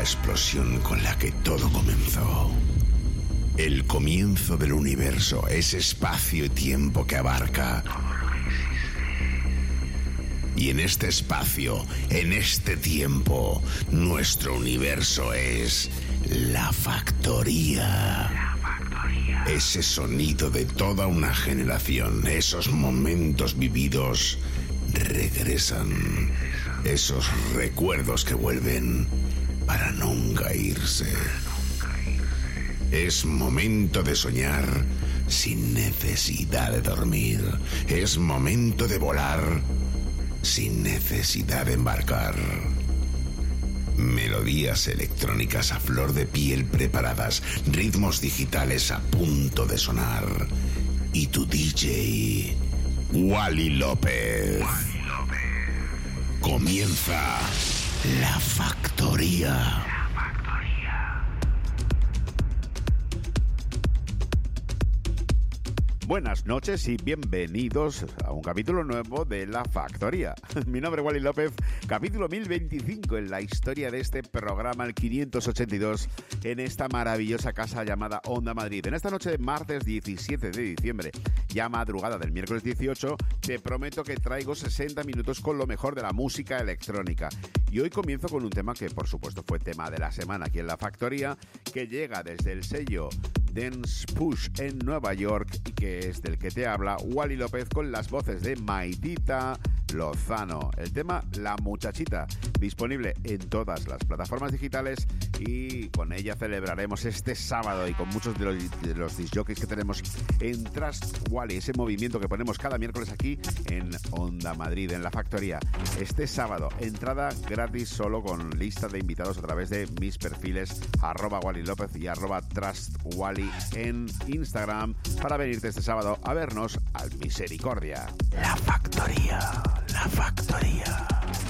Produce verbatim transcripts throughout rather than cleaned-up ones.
explosión con la que todo comenzó. El comienzo del universo es espacio y tiempo que abarca. Y en este espacio, en este tiempo, nuestro universo es la factoría. Ese sonido de toda una generación, esos momentos vividos regresan. Esos recuerdos que vuelven para nunca irse. Es momento de soñar sin necesidad de dormir. Es momento de volar sin necesidad de embarcar. Melodías electrónicas a flor de piel preparadas, ritmos digitales a punto de sonar. Y tu D J, Wally López. Wally López. Comienza La Factoría. Buenas noches y bienvenidos a un capítulo nuevo de La Factoría. Mi nombre es Wally López, capítulo mil veinticinco en la historia de este programa, el quinientos ochenta y dos, en esta maravillosa casa llamada Onda Madrid. En esta noche de martes diecisiete de diciembre, ya madrugada del miércoles dieciocho, te prometo que traigo sesenta minutos con lo mejor de la música electrónica. Y hoy comienzo con un tema que por supuesto fue tema de la semana aquí en La Factoría, que llega desde el sello Dance Push en Nueva York y que es del que te habla Wally López con las voces de Maitita Lozano. El tema La Muchachita, disponible en todas las plataformas digitales, y con ella celebraremos este sábado y con muchos de los, de los discjockeys que tenemos en Trust Wally, ese movimiento que ponemos cada miércoles aquí en Onda Madrid, en La Factoría. Este sábado, entrada gratis solo con lista de invitados a través de mis perfiles arroba Wally López y arroba Trust Wally en Instagram para venirte este sábado a vernos al Misericordia. La Factoría, La Factoría.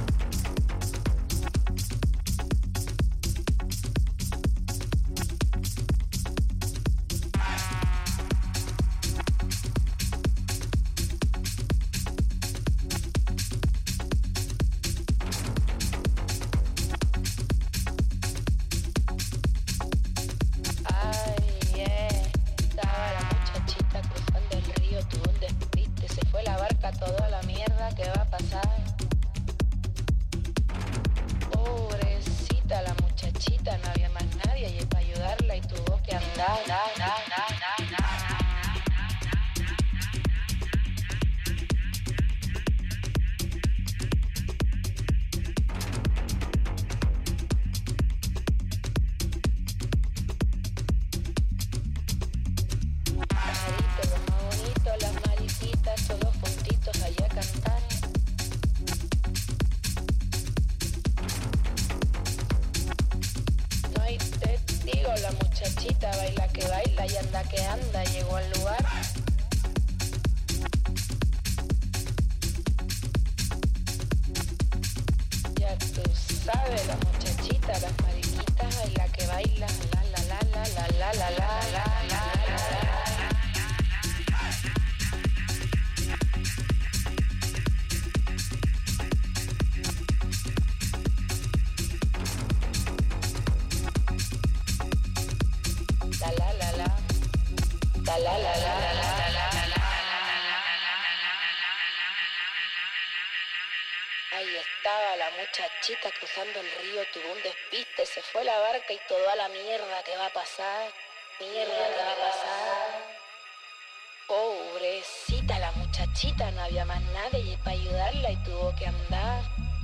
Muchachita cruzando el río tuvo un despiste, se fue la barca y toda la mierda que va a pasar, mierda que va a pasar. Pobrecita la muchachita, no había más nadie para ayudarla y tuvo que andar.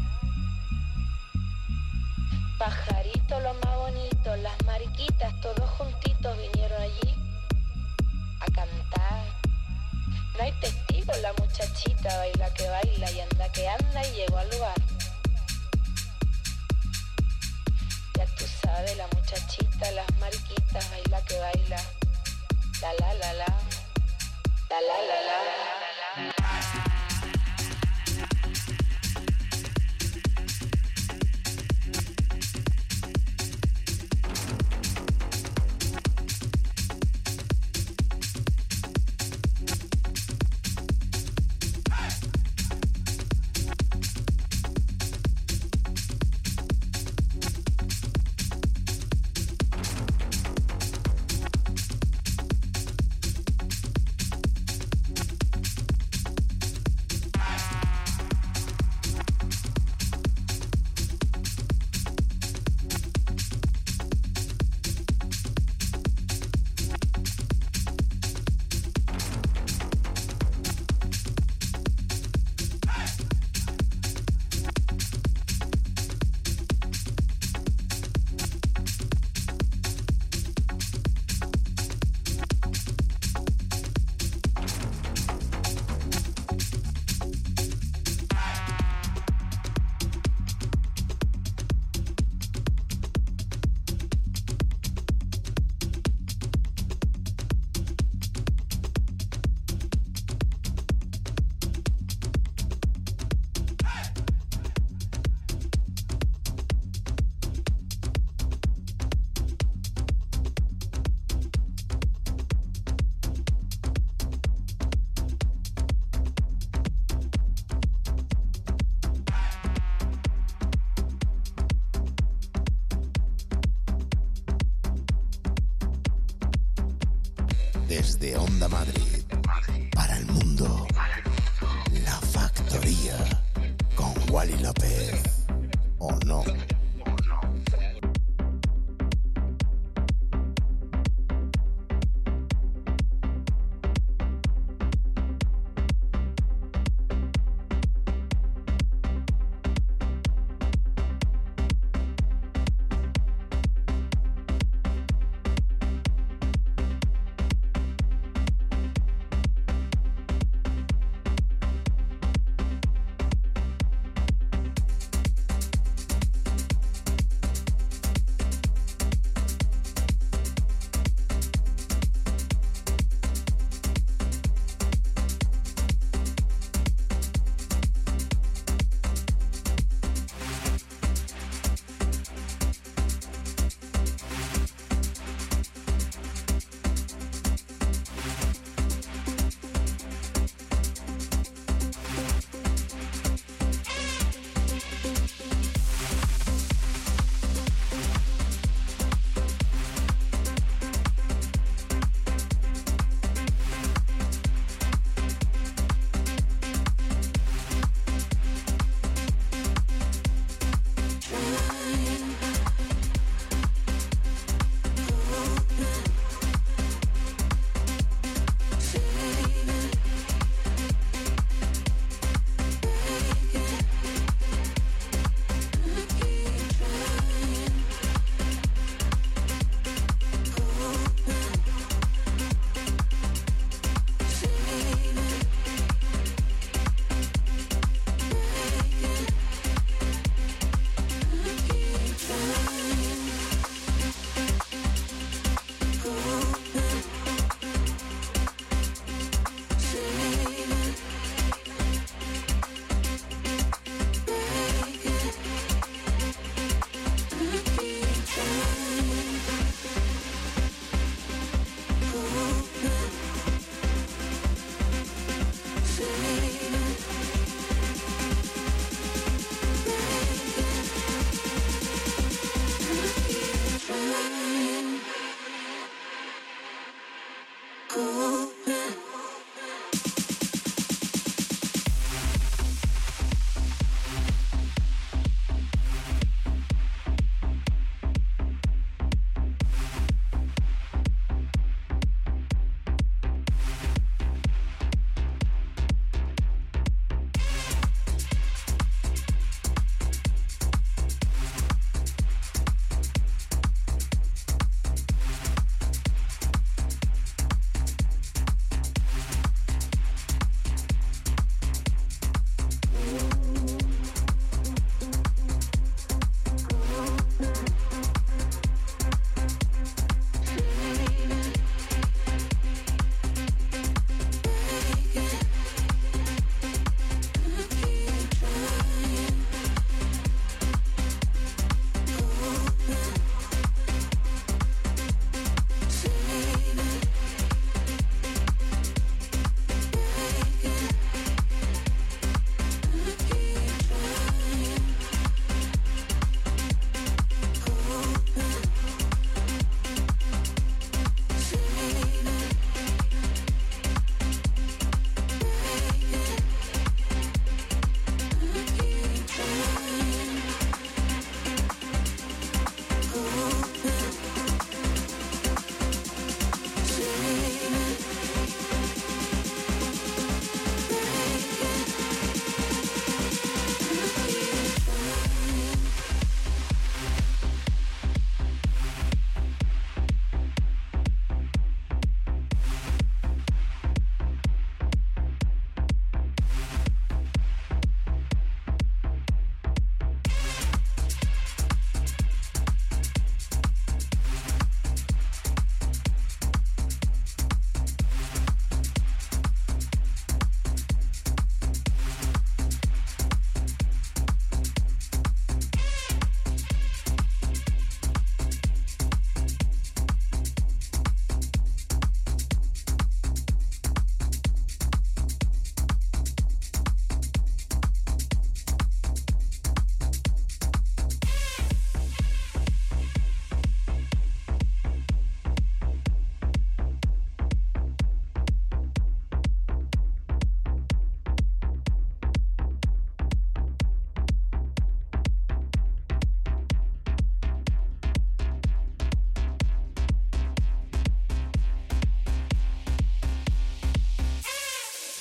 Pajarito lo más bonito, las mariquitas todos juntitos vinieron allí a cantar. No hay testigos, la muchachita baila que baila y anda que anda y llegó al lugar. Ya tú sabes, la muchachita, las mariquitas, baila que baila. La la la la. La la la la. La, la, la. Desde Onda Madrid, para el mundo, La Factoría, con Wally López. ¿O no?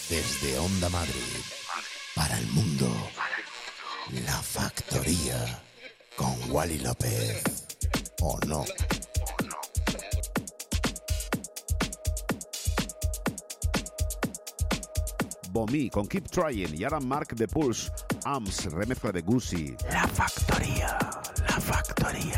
Desde Onda Madrid, para el mundo, La Factoría, con Wally López, ¿o no? Bomi con Keep Trying y ahora Mark the Pulse, Amps, remezcla de Gucci. La Factoría, La Factoría.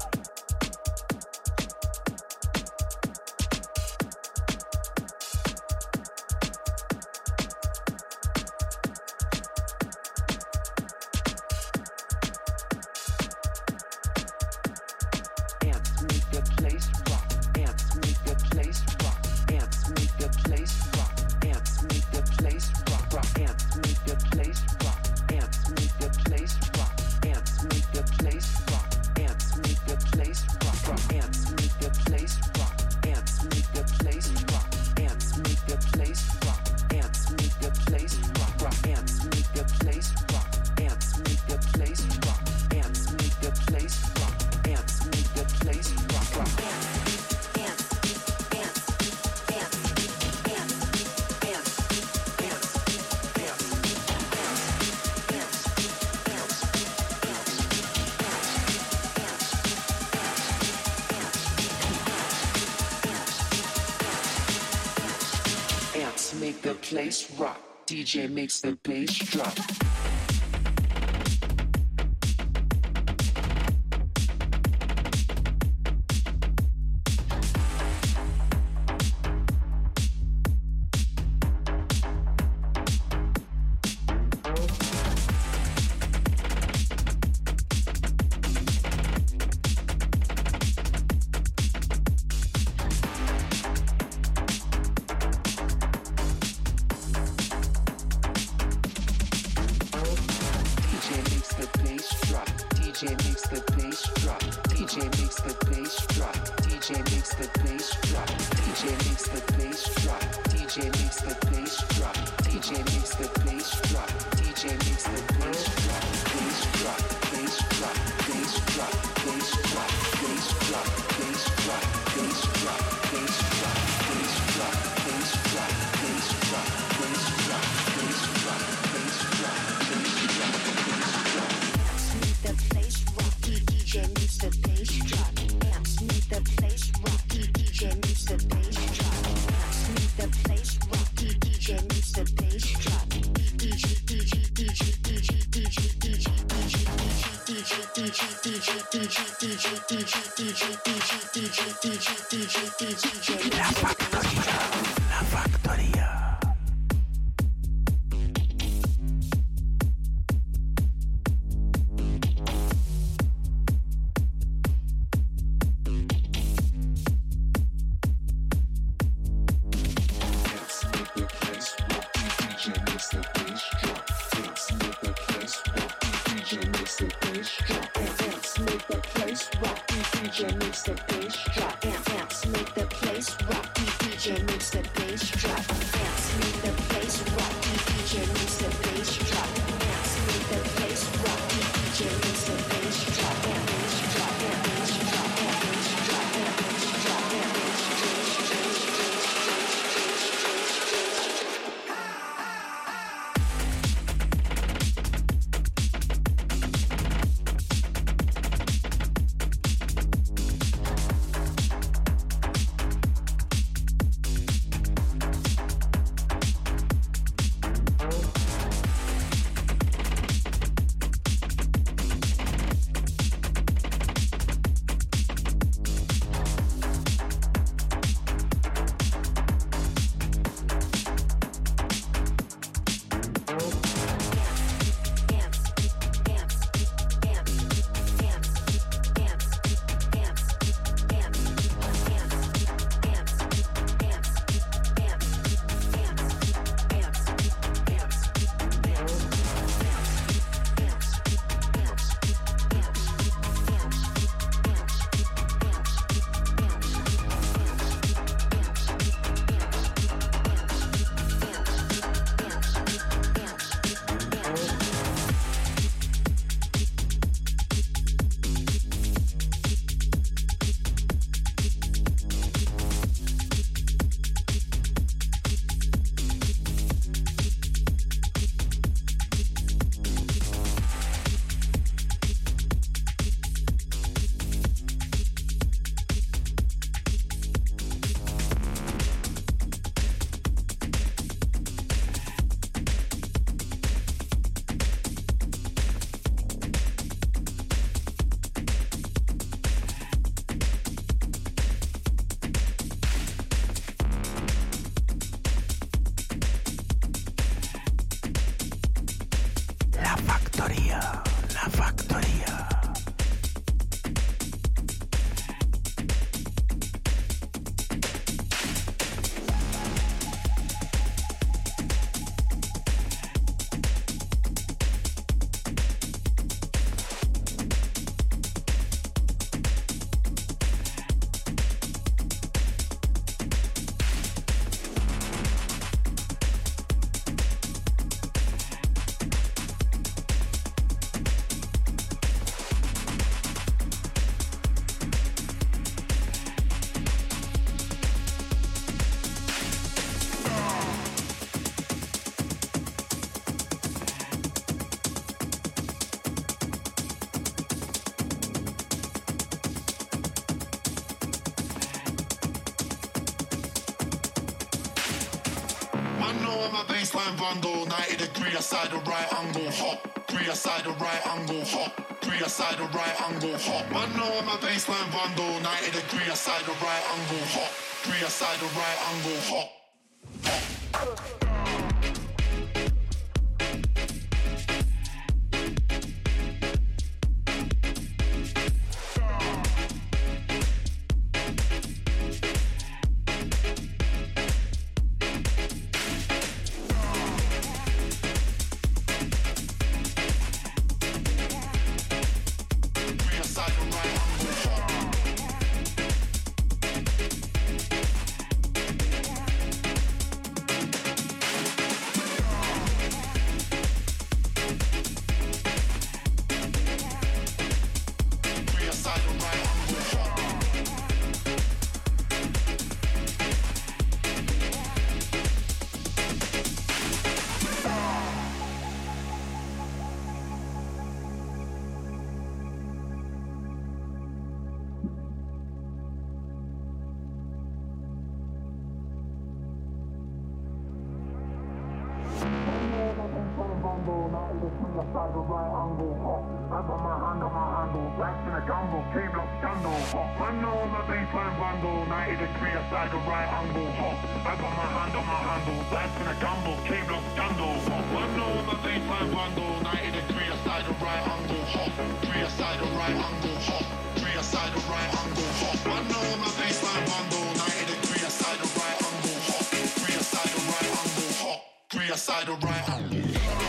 Make the place rock. D J makes the bass drop. La Factoría, La Factoría. La Factoría, La Factoría. Baseline bundle, ninety degree aside the right angle, hop. Three aside the right angle, hop. Three aside the right angle, hop. Man know my baseline bundle, ninety degree aside the right angle, hop. Three aside the right angle, hop. Hop. Aside the right angle.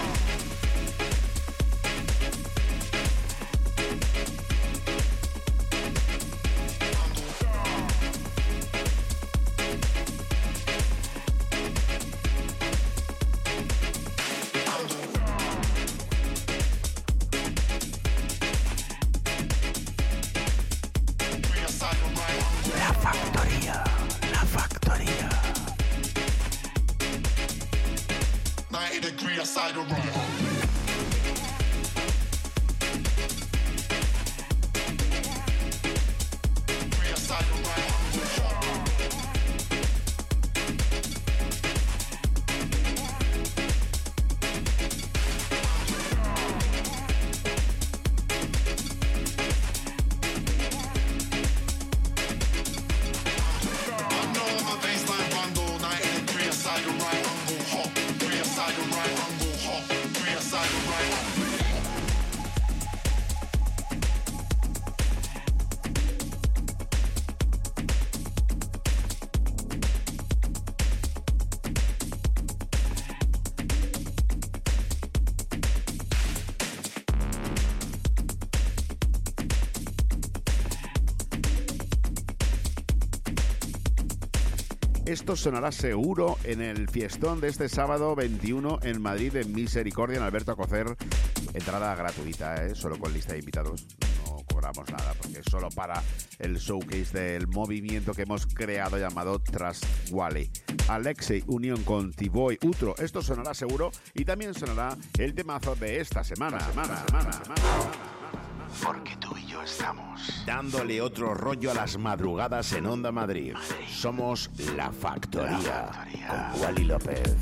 Esto sonará seguro en el fiestón de este sábado veintiuno en Madrid, en Misericordia, en Alberto Acocer. Entrada gratuita, ¿eh? Solo con lista de invitados. No cobramos nada porque es solo para el showcase del movimiento que hemos creado llamado Trust Wally. Alexei, unión con T-Boy, Utro. Esto sonará seguro y también sonará el temazo de esta semana. semana, semana, semana, semana. Porque tú y yo estamos dándole otro rollo a las madrugadas en Onda Madrid. Madrid. Somos La Factoría, La Factoría. Con Wally López.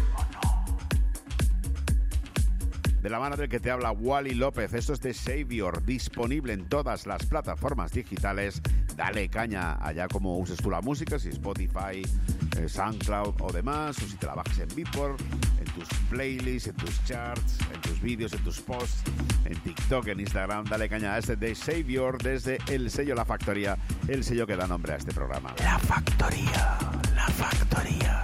De la mano del que te habla Wally López. Esto es de Savior, disponible en todas las plataformas digitales. Dale caña allá como uses tú la música, si Spotify, eh, SoundCloud o demás, o si te la bajas en Beatport, en tus playlists, en tus charts, en tus vídeos, en tus posts, en TikTok, en Instagram. Dale caña a este de Savior desde el sello La Factoría, el sello que da nombre a este programa. La Factoría, La Factoría.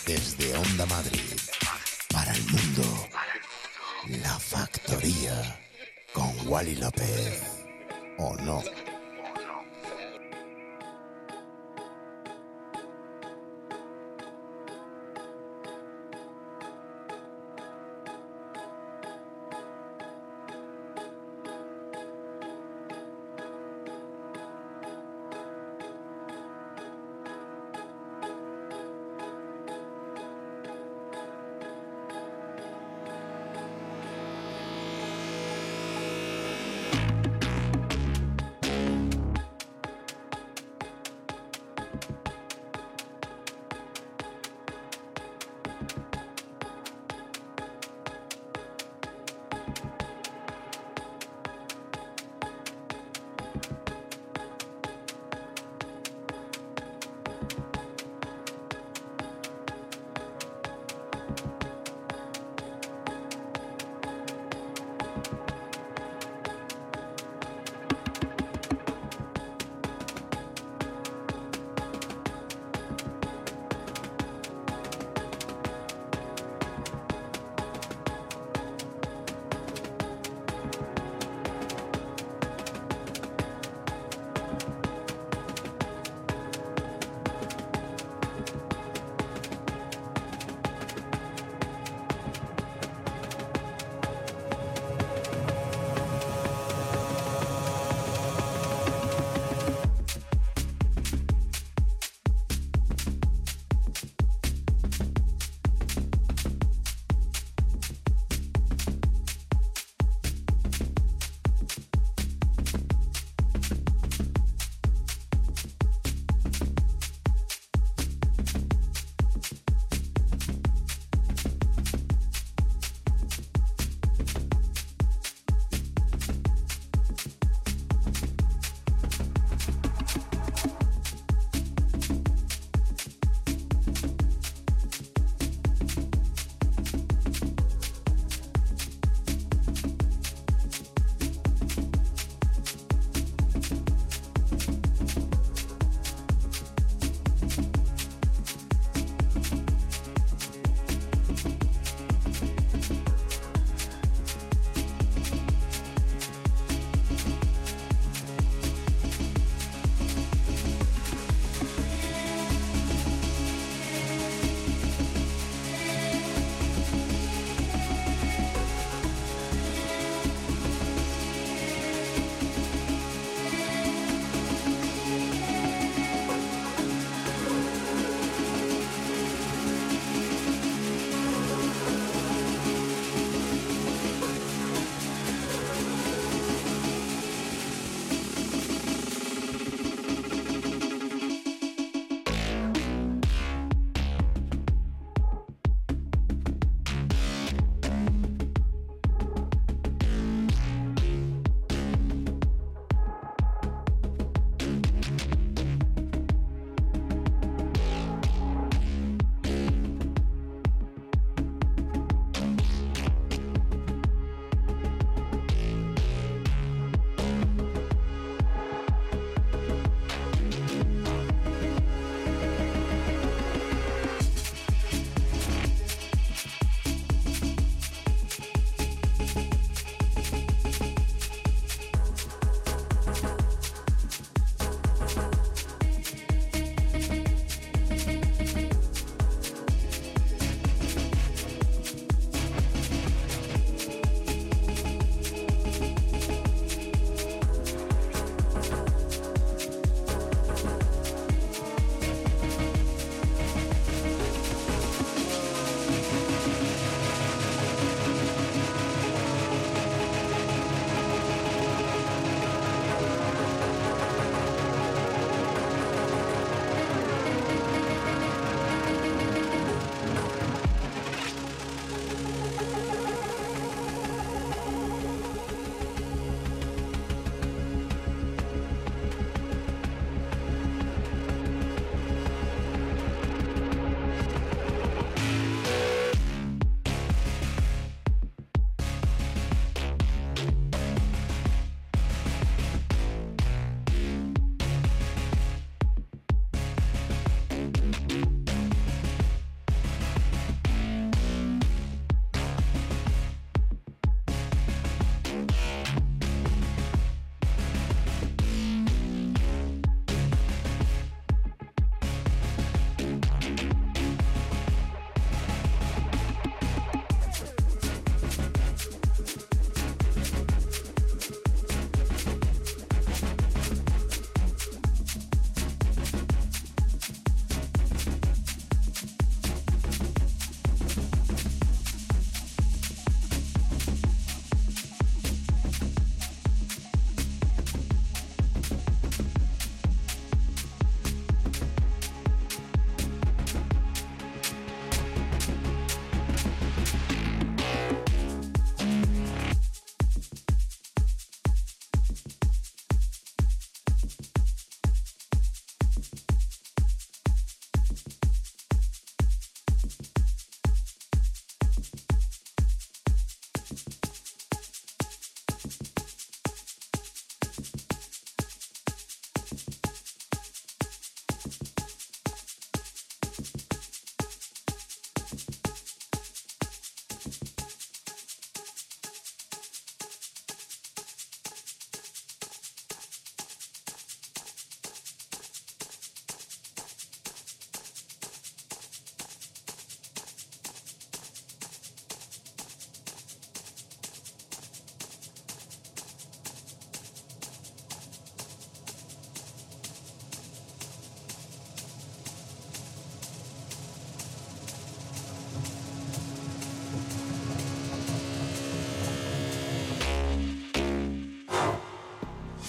Desde Onda Madrid, para el mundo, La Factoría, con Wally López, ¿o no?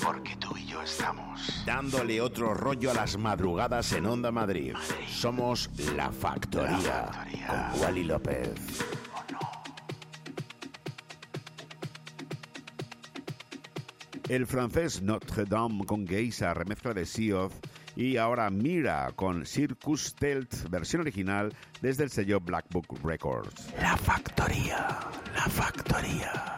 Porque tú y yo estamos dándole otro rollo a las madrugadas en Onda Madrid. Madrid. Somos La Factoría, La Factoría. con Wally López. ¿o no? El francés Notre Dame con Geisha, remezcla de Sioz. Y ahora Mira con Circus Telt, versión original desde el sello Black Book Records. La Factoría, La Factoría.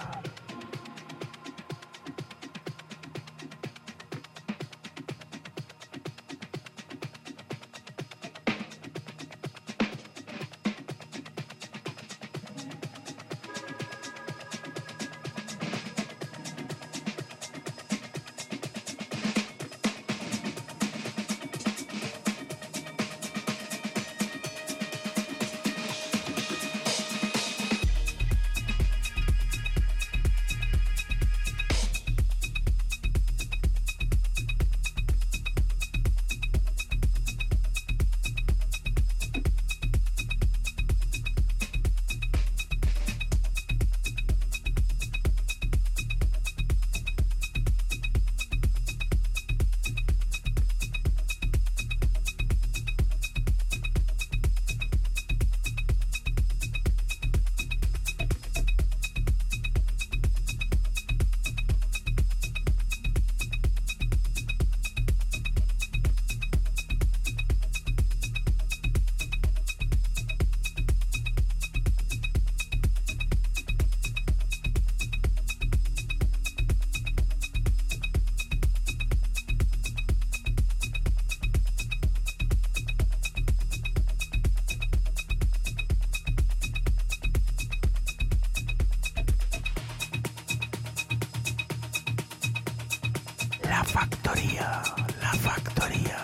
La Factoría, La Factoría.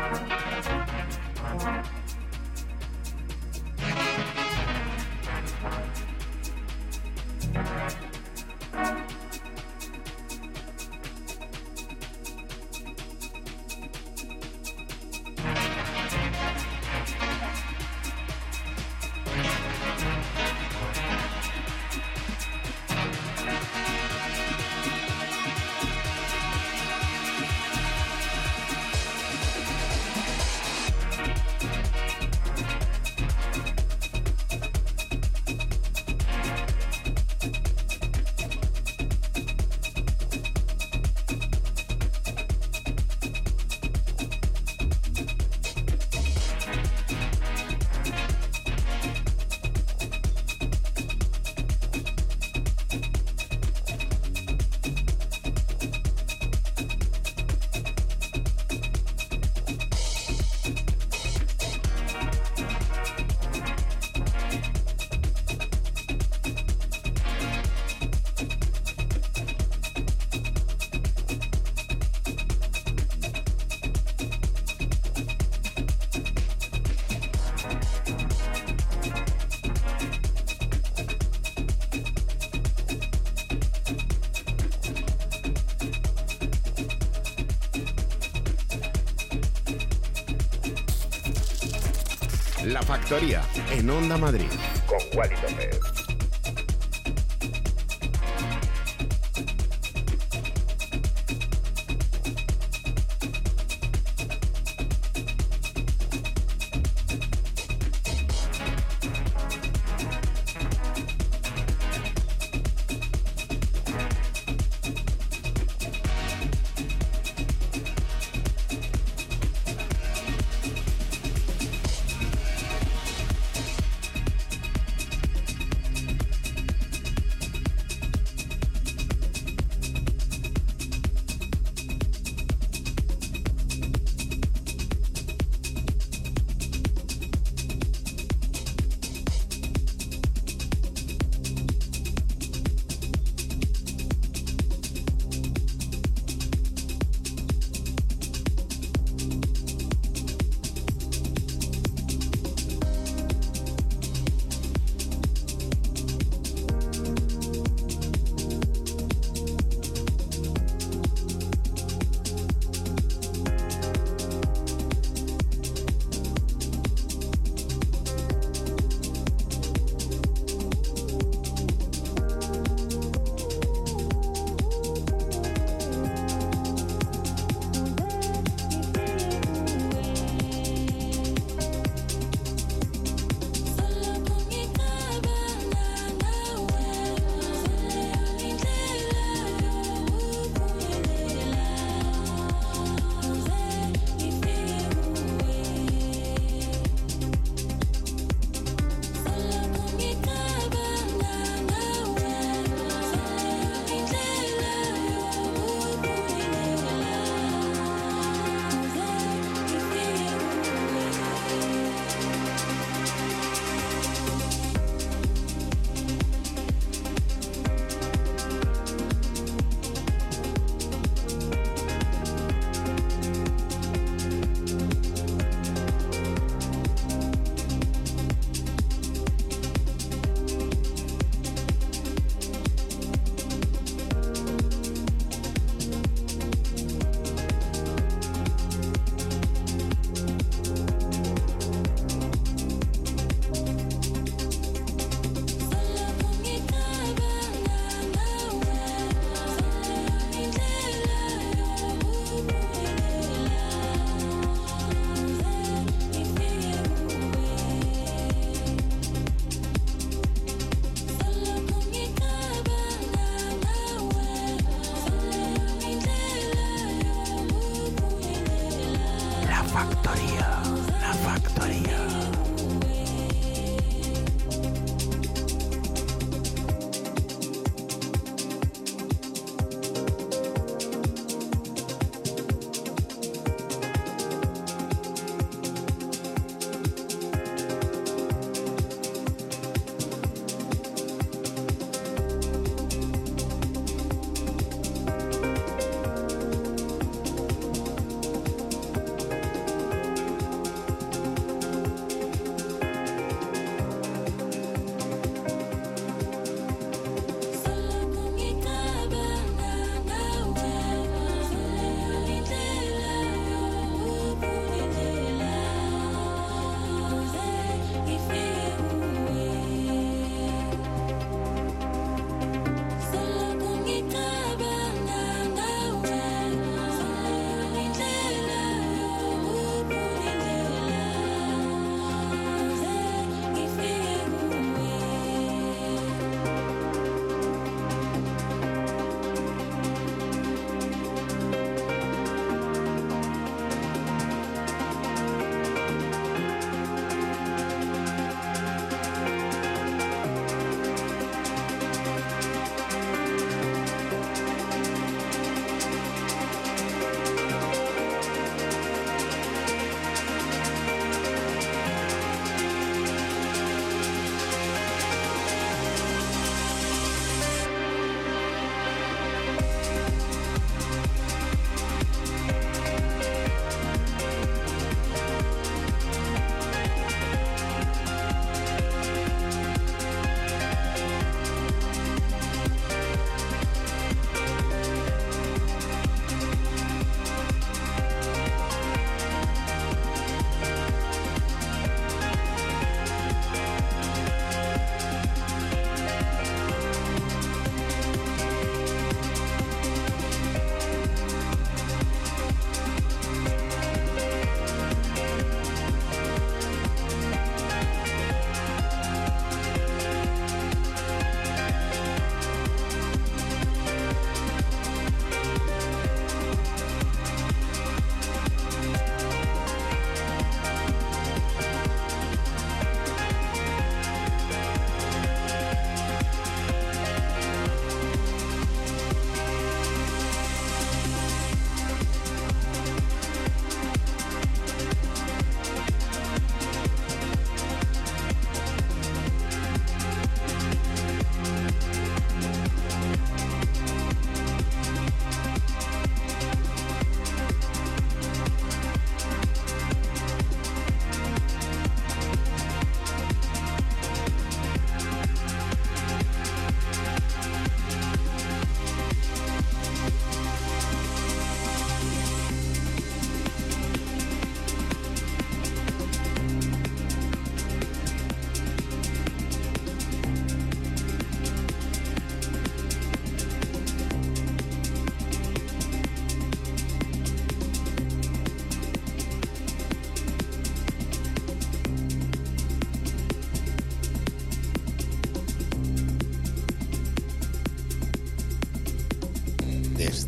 La Factoría, en Onda Madrid, con Wally López.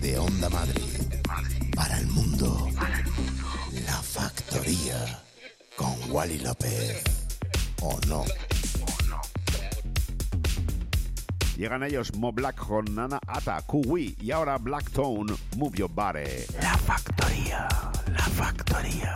Desde Onda Madrid, para el mundo, La Factoría, con Wally López. ¿O no? Llegan ellos Mo Black con Nana Ata, Kuwi y ahora Black Tone, Move Your Body. La Factoría, La Factoría.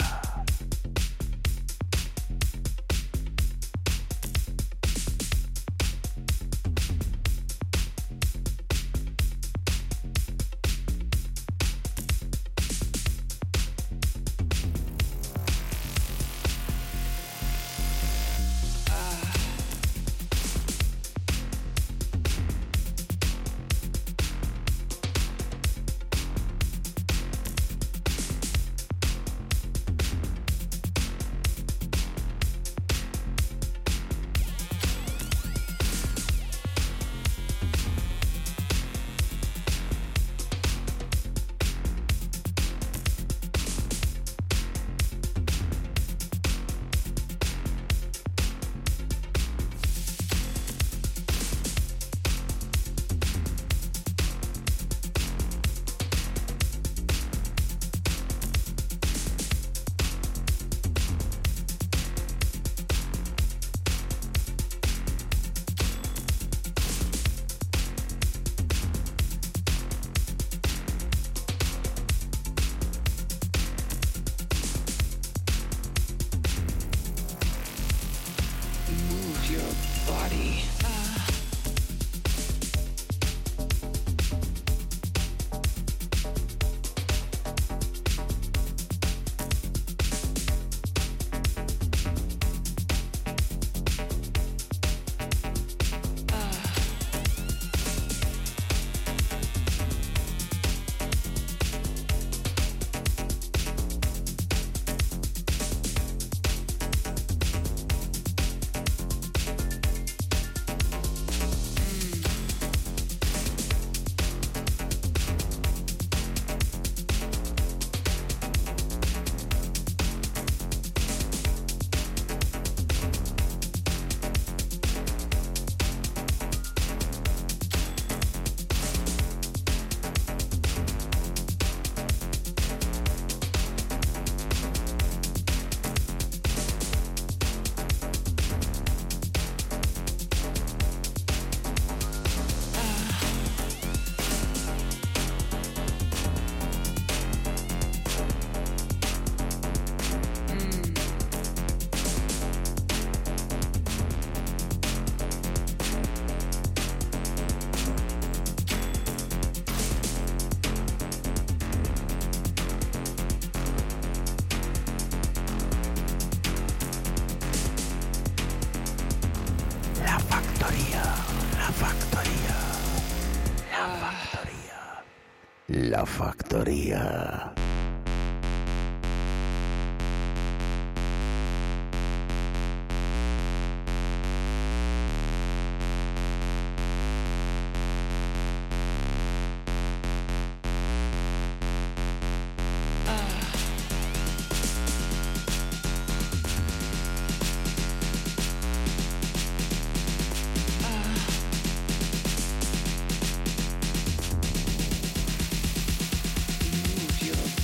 La Factoría. Move your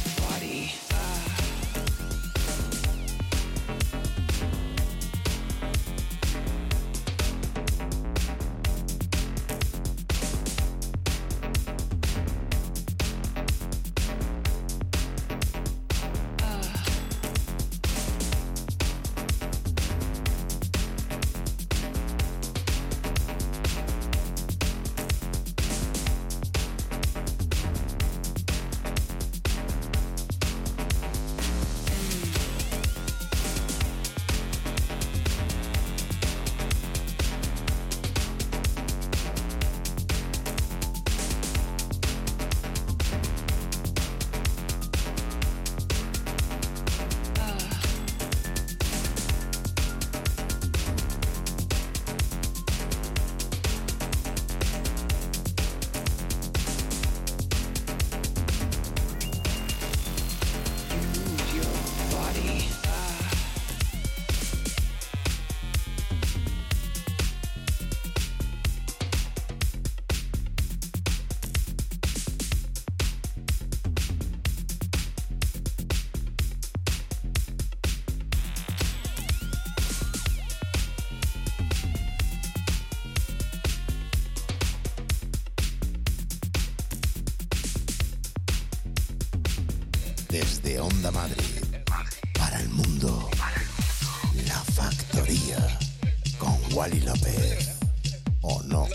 Desde Onda Madrid, para el mundo, La Factoría, con Wally López. ¿O no?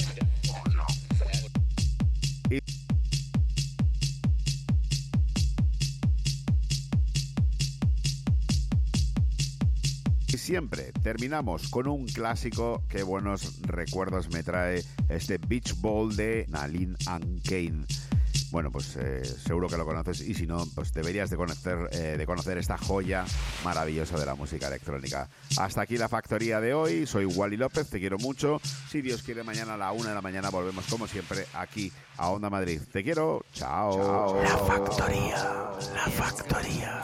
Y siempre terminamos con un clásico. Qué buenos recuerdos me trae este Beach Ball de Nalin and Kane. Bueno, pues eh, seguro que lo conoces, y si no, pues deberías de conocer, eh, de conocer esta joya maravillosa de la música electrónica. Hasta aquí la factoría de hoy. Soy Wally López, te quiero mucho. Si Dios quiere, mañana a la una de la mañana volvemos como siempre aquí a Onda Madrid. Te quiero, chao. Chao. La factoría, la factoría.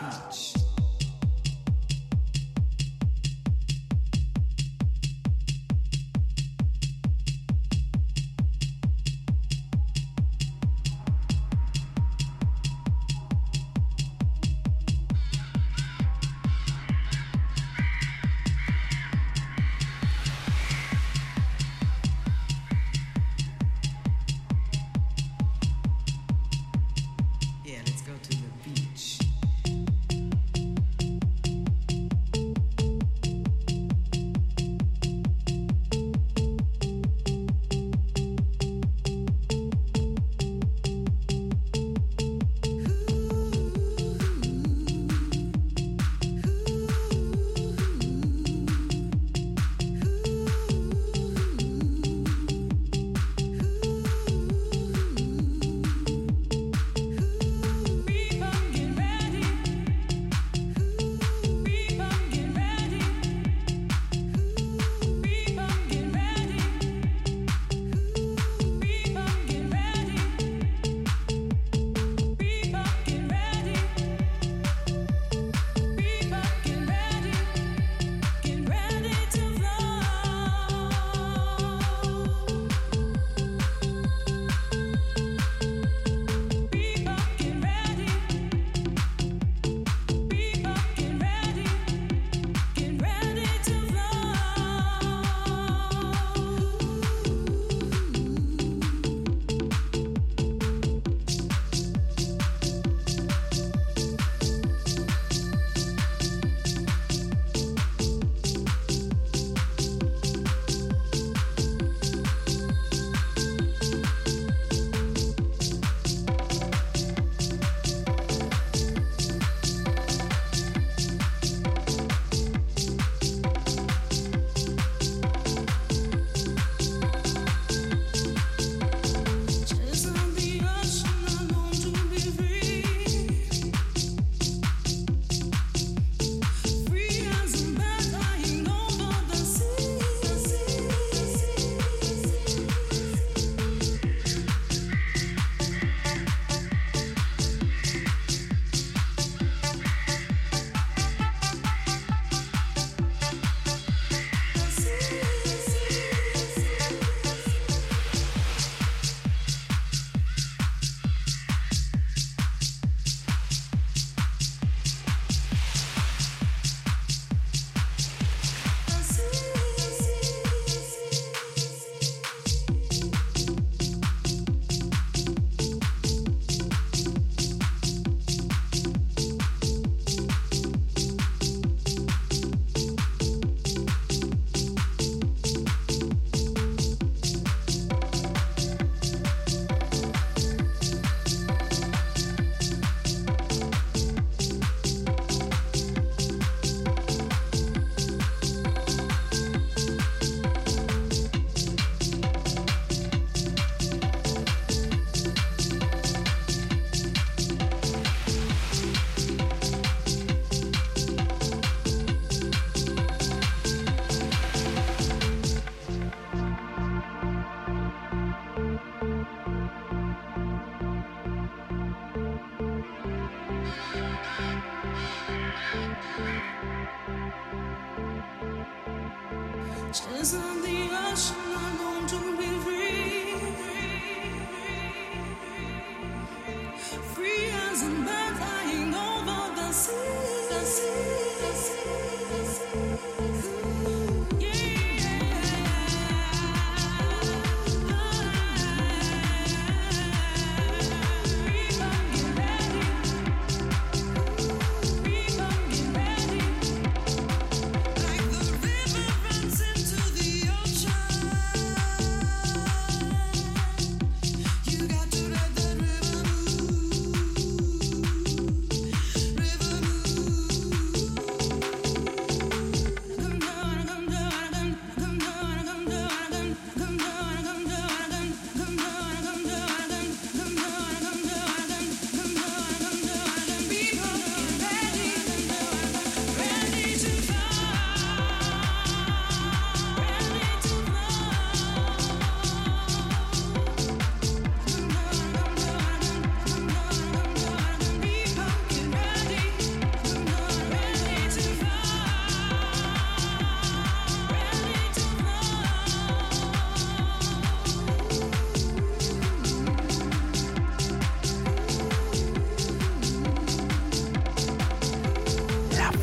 Yeah, let's go to the beach.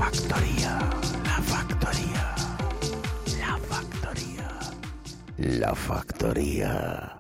factoría, la factoría, la factoría, la factoría.